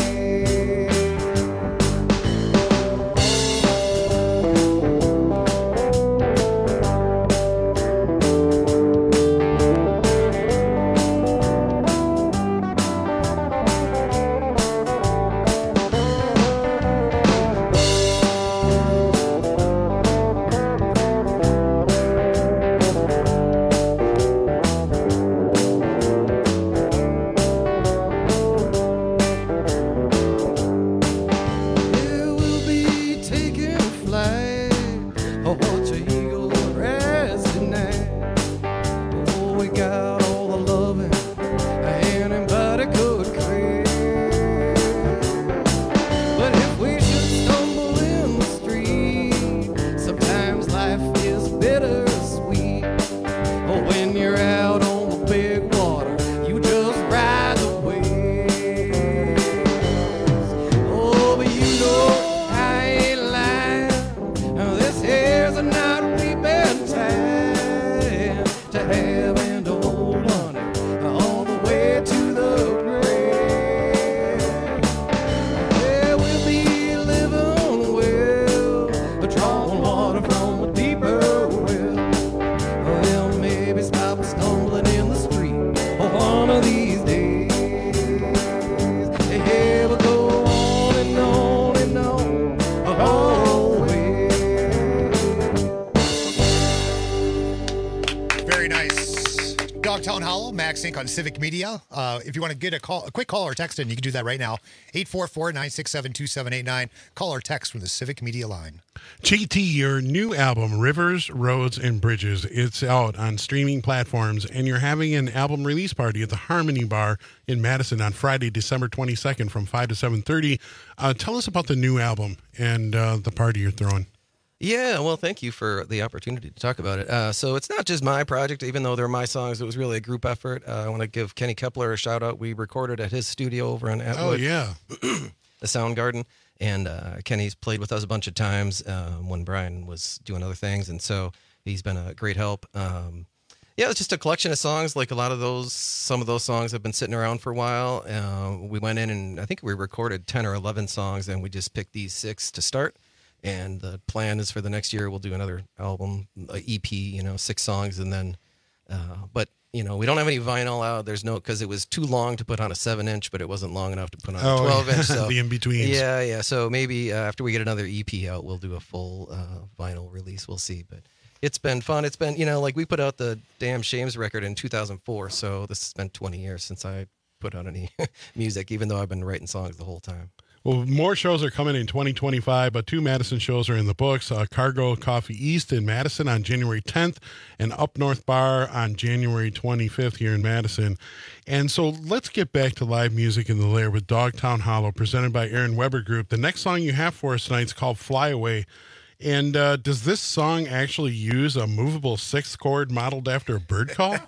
Very nice. Dogtown Hollow, Max Inc on Civic Media. Uh, if you want to get a call, a quick call or text in, you can do that right now. eight four four, nine six seven, two seven eight nine. Call or text from the Civic Media line. J T, your new album, Rivers, Roads, and Bridges, it's out on streaming platforms, and you're having an album release party at the Harmony Bar in Madison on Friday, December twenty-second from five to seven thirty. Uh, tell us about the new album and uh, the party you're throwing. Yeah, well, thank you for the opportunity to talk about it. Uh, so it's not just my project, even though they're my songs. It was really a group effort. Uh, I want to give Kenny Kepler a shout out. We recorded at his studio over in Atwood. Oh, yeah. The Soundgarden. And uh, Kenny's played with us a bunch of times uh, when Brian was doing other things. And so he's been a great help. Um, yeah, it's just a collection of songs. Like a lot of those, some of those songs have been sitting around for a while. Uh, we went in and I think we recorded ten or eleven songs, and we just picked these six to start. And the plan is for the next year, we'll do another album, a E P, you know, six songs. And then, uh, but, you know, we don't have any vinyl out. There's no, because it was too long to put on a seven inch, but it wasn't long enough to put on Oh, a twelve inch. So, the in-betweens. Yeah, yeah. So maybe uh, after we get another E P out, we'll do a full uh, vinyl release. We'll see. But it's been fun. It's been, you know, like we put out the Damn Shames record in two thousand four. So this has been twenty years since I put out any music, even though I've been writing songs the whole time. Well, more shows are coming in twenty twenty-five, but two Madison shows are in the books. Uh, Cargo Coffee East in Madison on January tenth and Up North Bar on January twenty-fifth here in Madison. And so let's get back to live music in the Lair with Dogtown Hollow, presented by Aaron Weber Group. The next song you have for us tonight is called Fly Away. And uh, does this song actually use a movable sixth chord modeled after a bird call?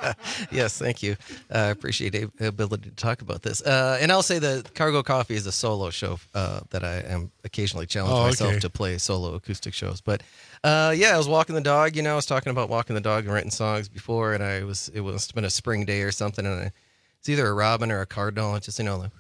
Yes, thank you. I uh, appreciate the ability to talk about this. Uh, and I'll say that Cargo Coffee is a solo show uh, that I am occasionally challenge Oh, okay. myself to play solo acoustic shows. But uh, yeah, I was walking the dog. You know, I was talking about walking the dog and writing songs before, and I was it was been a spring day or something, and I, it's either a robin or a cardinal. It's just, you know, like,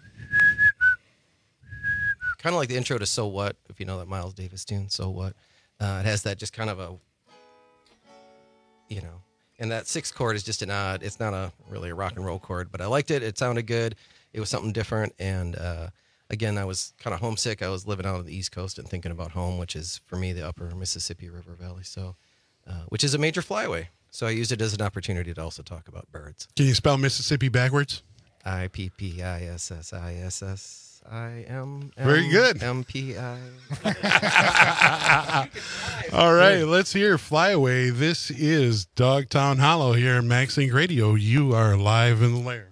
kind of like the intro to So What, if you know that Miles Davis tune, So What. Uh, it has that just kind of a, you know, and that sixth chord is just an odd, it's not a really a rock and roll chord, but I liked it. It sounded good. It was something different. And uh, again, I was kind of homesick. I was living out on the East Coast and thinking about home, which is for me the upper Mississippi River Valley, so uh, which is a major flyway. So I used it as an opportunity to also talk about birds. Can you spell Mississippi backwards? I P P I S S I S S. I am Very good. M P I. All right, let's hear Fly Away. This is Dogtown Hollow here at Max Inc Radio. You are live in the Lair.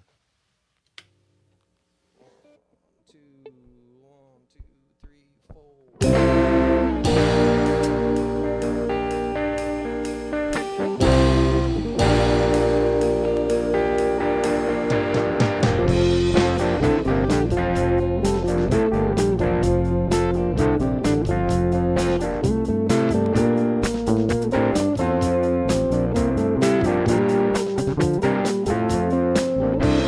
Thank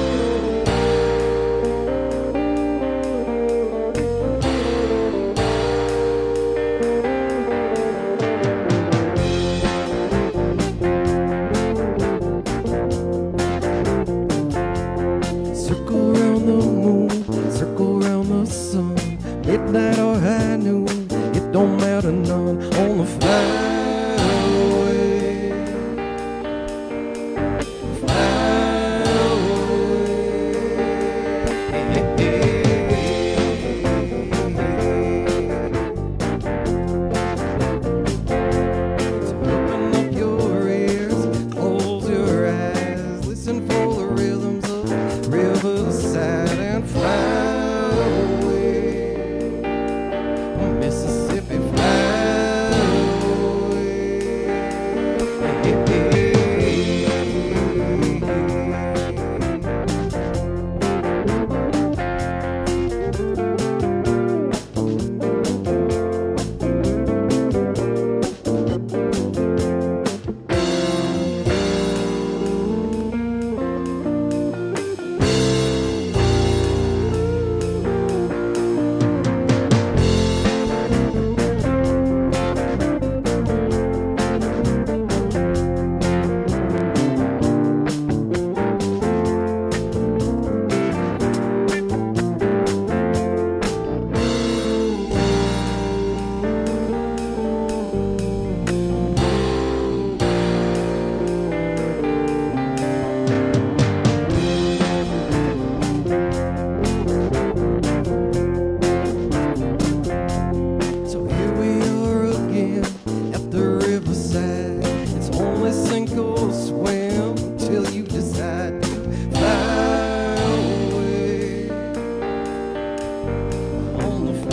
go swim until you decide to fly away. On the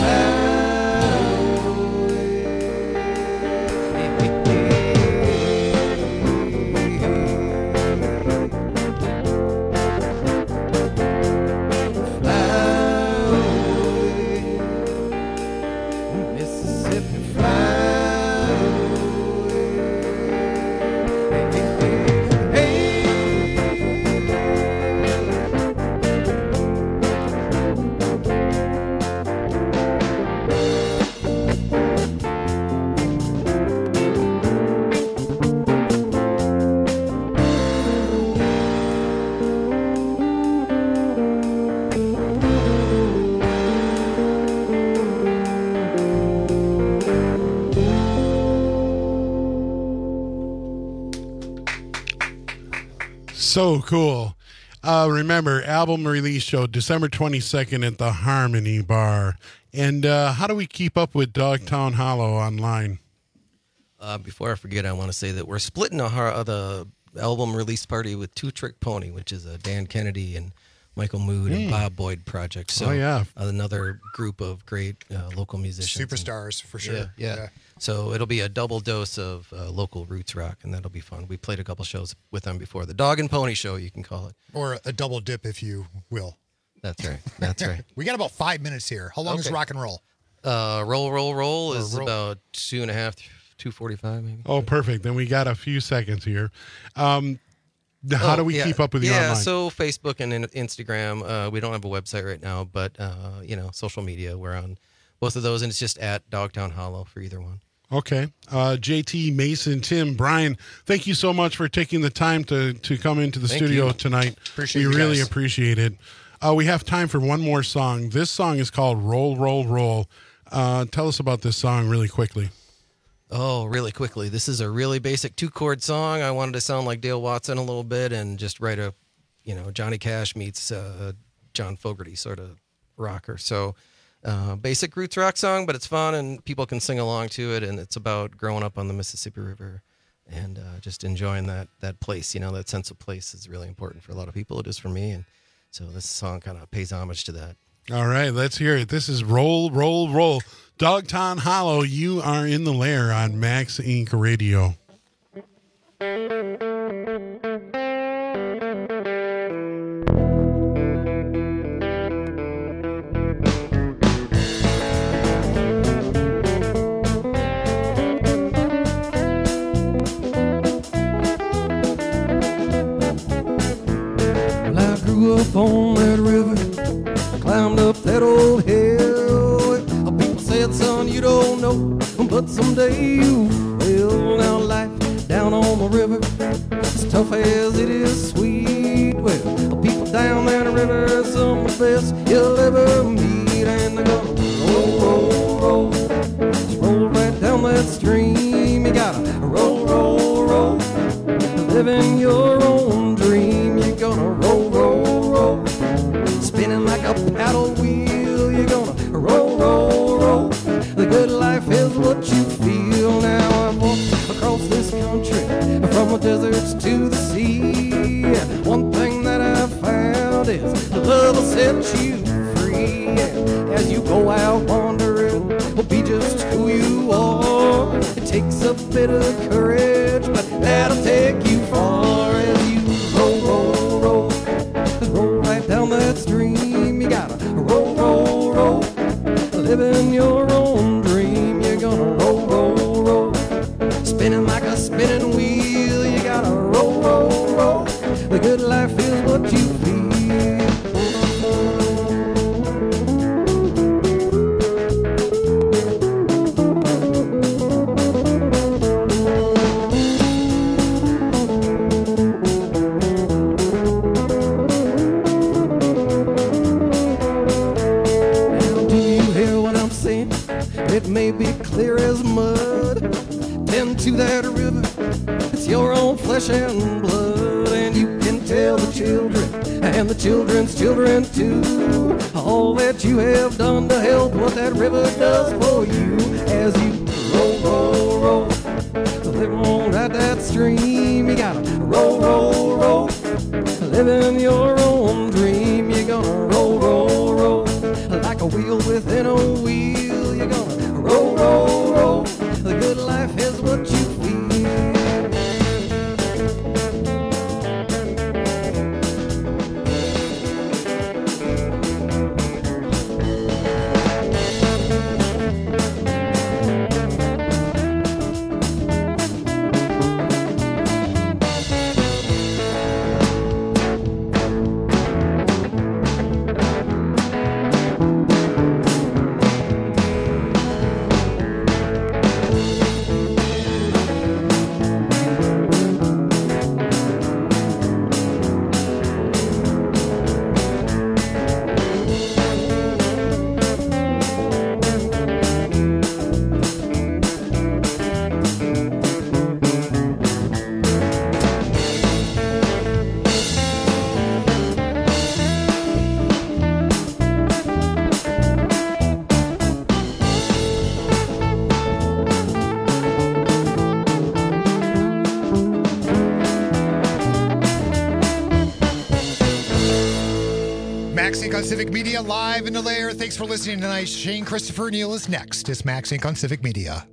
So cool. Uh, remember, album release show December twenty-second at the Harmony Bar. And uh, how do we keep up with Dogtown Hollow online? Uh, before I forget, I want to say that we're splitting a, uh, the album release party with Two Trick Pony, which is a Dan Kennedy and Michael Mood and Mm. Bob Boyd project. So Oh, yeah. another group of great uh, local musicians. Superstars, for sure. Yeah, yeah. Yeah. So it'll be a double dose of uh, local roots rock, and that'll be fun. We played a couple shows with them before. The Dog and Pony Show, you can call it. Or a double dip, if you will. That's right. That's right. We got about five minutes here. How long is Okay. rock and roll? Uh, roll, roll, roll Or is roll. about two and a half, two forty-five maybe. Oh, perfect. Then we got a few seconds here. Um, how Oh, do we yeah. keep up with you yeah, online? so Facebook and in- Instagram. Uh, we don't have a website right now, but uh, you know, social media. We're on both of those, and it's just at Dogtown Hollow for either one. Okay. Uh, J T, Mason, Tim, Brian, thank you so much for taking the time to, to come into the Thank studio you. tonight. Appreciate we you really guys. appreciate it. Uh, we have time for one more song. This song is called Roll, Roll, Roll. Uh, tell us about this song really quickly. Oh, really quickly. This is a really basic two chord song. I wanted to sound like Dale Watson a little bit and just write a, you know, Johnny Cash meets uh, John Fogerty sort of rocker. So uh, basic roots rock song, but it's fun and people can sing along to it. And it's about growing up on the Mississippi River and uh, just enjoying that that place. You know, that sense of place is really important for a lot of people. It is for me. And so this song kind of pays homage to that. All right, let's hear it. This is Roll, Roll, Roll. Dogtown Hollow, you are in the lair on Max Incorporated. Radio. Well, I grew up on that river, climbed up that old hill. People said, son, you don't know, but someday you will. Now life down on the river, as tough as it is sweet. Well, people down that river are some of the best you'll ever meet. And they're gonna roll, roll, roll, just roll right down that stream. You gotta roll, roll, roll, living your own dream. You're gonna roll, roll, roll, spinning like a paddle wheel. You're gonna roll, roll, roll, the good life is what you feel. Now I've walked across this country, from the deserts to the sea. One thing that I've found is the love will set you free. As you go out wandering, will be just who you are. It takes a bit of courage, but that'll take you far. As you roll, roll, roll, roll right down that stream. You gotta roll, roll, roll, living your own dream. You're gonna roll, roll, roll, spinning like a spinning wheel. You gotta roll, roll, roll, the good life is what you feel. Now, do you hear what I'm saying? It may be clear as mud. Tend to that river, it's your own flesh and blood. And you can tell the children and the children's children too all that you have done to help what that river does for you. As you roll, roll, roll, Live on right that stream. You gotta roll, roll, roll. Living your own dream. You're gonna roll, roll, roll. Like a wheel within a wheel. You're gonna roll, roll, roll. The good life is what you feel. MaxInc on Civic Media, live in the lair. Thanks for listening tonight. Shane Christopher Neal is next. It's MaxInc on Civic Media.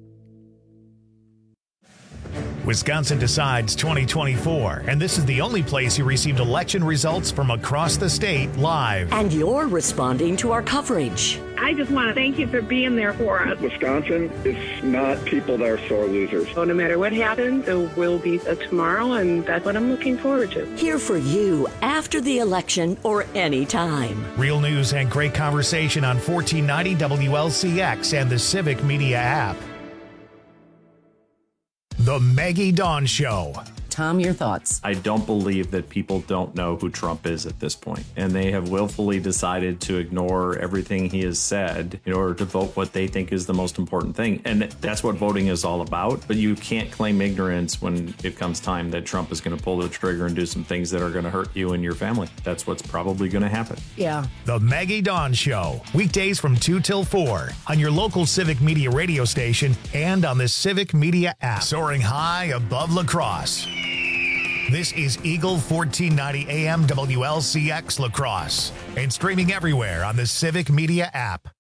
Wisconsin Decides twenty twenty-four, and this is the only place you received election results from across the state live. And you're responding to our coverage. I just want to thank you for being there for us. Wisconsin is not people that are sore losers. So no matter what happens, there will be a tomorrow, and that's what I'm looking forward to. Here for you after the election or any time. Real news and great conversation on fourteen ninety W L C X and the Civic Media app. The Maggie Dawn Show. Tom, your thoughts? I don't believe that people don't know who Trump is at this point, and they have willfully decided to ignore everything he has said in order to vote what they think is the most important thing. And that's what voting is all about. But you can't claim ignorance when it comes time that Trump is going to pull the trigger and do some things that are going to hurt you and your family. That's what's probably going to happen. Yeah. The Maggie Dawn Show. Weekdays from two till four on your local Civic Media radio station and on the Civic Media app. Soaring high above La Crosse. This is Eagle fourteen ninety A M W L C X La Crosse and streaming everywhere on the Civic Media app.